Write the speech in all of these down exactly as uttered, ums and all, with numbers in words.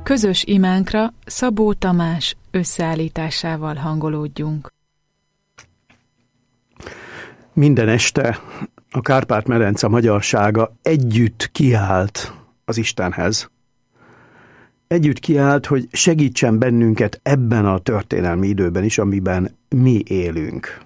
Közös imánkra Szabó Tamás összeállításával hangolódjunk. Minden este a Kárpát-medence magyarsága együtt kiállt az Istenhez. Együtt kiállt, hogy segítsen bennünket ebben a történelmi időben is, amiben mi élünk.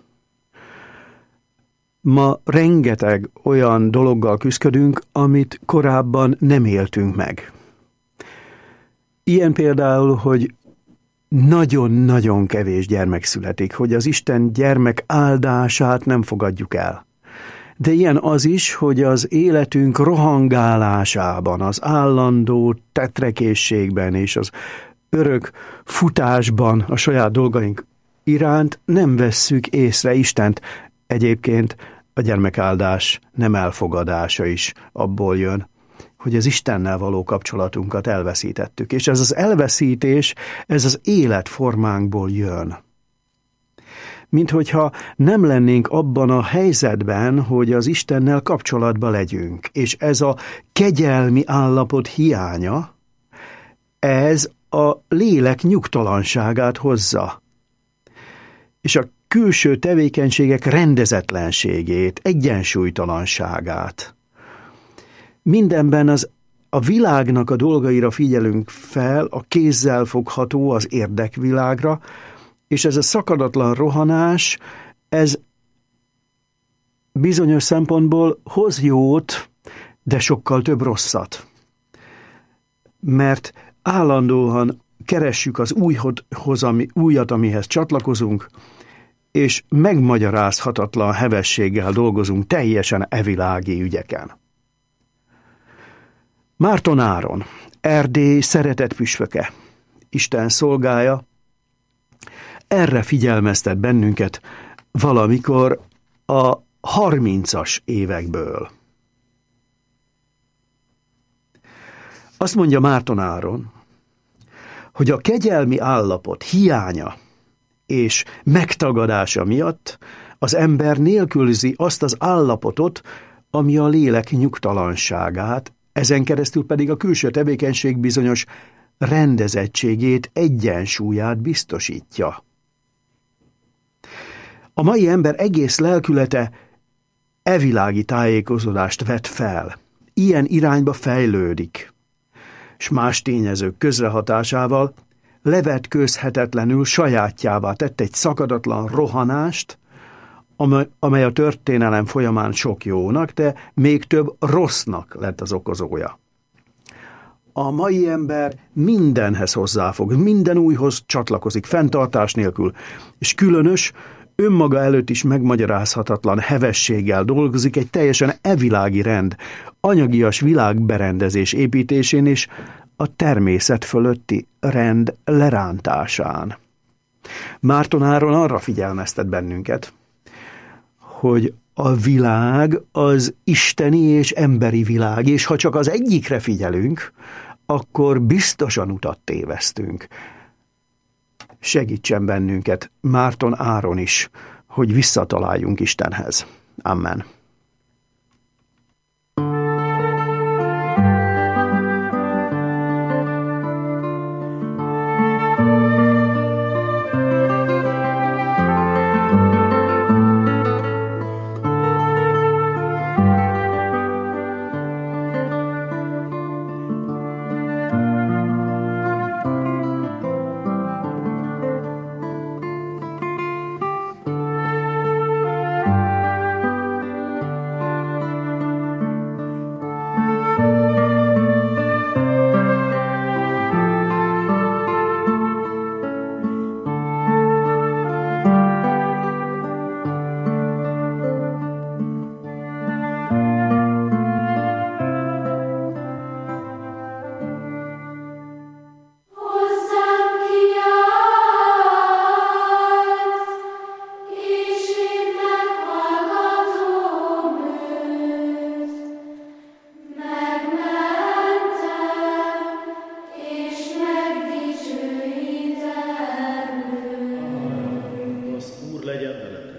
Ma rengeteg olyan dologgal küzdködünk, amit korábban nem éltünk meg. Ilyen például, hogy nagyon-nagyon kevés gyermek születik, hogy az Isten gyermek áldását nem fogadjuk el. De ilyen az is, hogy az életünk rohangálásában, az állandó tetrekészségben és az örök futásban a saját dolgaink iránt nem vesszük észre Istent. Egyébként a gyermekáldás nem elfogadása is abból jön, hogy az Istennel való kapcsolatunkat elveszítettük. És ez az elveszítés, ez az életformánkból jön. Minthogyha nem lennénk abban a helyzetben, hogy az Istennel kapcsolatba legyünk. És ez a kegyelmi állapot hiánya, ez a lélek nyugtalanságát hozza. És a külső tevékenységek rendezetlenségét, egyensúlytalanságát. Mindenben az a világnak a dolgaira figyelünk fel, a kézzel fogható, az érdekvilágra, és ez a szakadatlan rohanás, ez bizonyos szempontból hoz jót, de sokkal több rosszat. Mert állandóan keressük az újhoz, ami, újat, amihez csatlakozunk, és megmagyarázhatatlan hevességgel dolgozunk teljesen evilági ügyeken. Márton Áron, Erdély szeretett püspöke, Isten szolgája, erre figyelmeztet bennünket valamikor a harmincas évekből. Azt mondja Márton Áron, hogy a kegyelmi állapot hiánya és megtagadása miatt az ember nélkülözi azt az állapotot, ami a lélek nyugtalanságát, ezen keresztül pedig a külső tevékenység bizonyos rendezettségét, egyensúlyát biztosítja. A mai ember egész lelkülete evilági tájékozódást vet fel, ilyen irányba fejlődik, s más tényezők közrehatásával levetkőzhetetlenül sajátjává tett egy szakadatlan rohanást, amely a történelem folyamán sok jónak, de még több rossznak lett az okozója. A mai ember mindenhez hozzáfog, minden újhoz csatlakozik, fenntartás nélkül, és különös, önmaga előtt is megmagyarázhatatlan hevességgel dolgozik egy teljesen evilági rend, anyagias világberendezés építésén és a természet fölötti rend lerántásán. Márton Áron arra figyelmeztet bennünket, hogy a világ az isteni és emberi világ, és ha csak az egyikre figyelünk, akkor biztosan utat tévesztünk. Segítsen bennünket Márton Áron is, hogy visszataláljunk Istenhez. Amen.